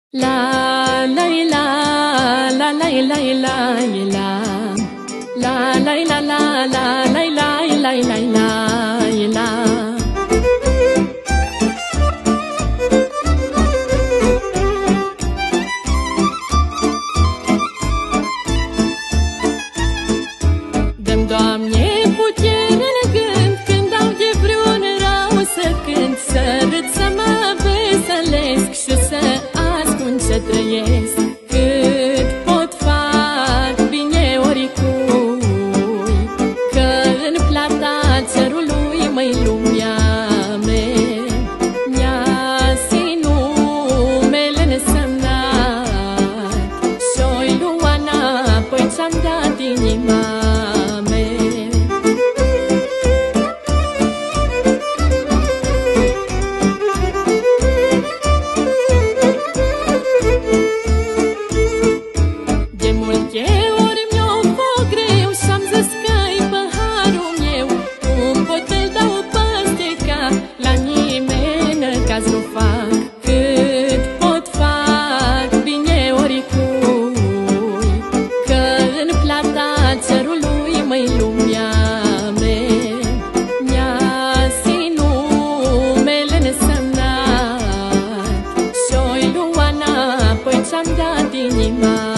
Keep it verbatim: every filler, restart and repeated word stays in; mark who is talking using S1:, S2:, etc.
S1: La la la la la la la la la la la la la la la la la. Dă-mi, Doamne, putere în gând când dau de vreun rău să cânt, să râd, să mă veselesc și să ascund ce trăiesc. Cât pot fac bine oricui, că în plata cerului măi lumea mea mi-a numele nesemnat și-o-i lua înapoi ce-am dat inima. Cât pot fac bine oricui, că în plata cerului măi lumea mea mi-a numele nesemnat și-o-i lua înapoi ce-am dat inima.